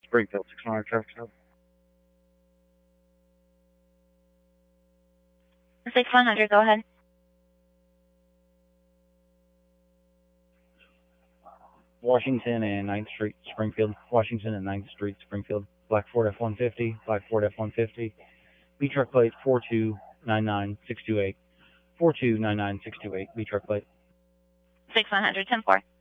Springfield, 600 traffic stop. 6100, go ahead. Washington and 9th Street, Springfield. Washington and 9th Street, Springfield. Black Ford F-150, Black Ford F-150. B truck plate 4299628. 4299628, B truck plate. 6100, 10-4.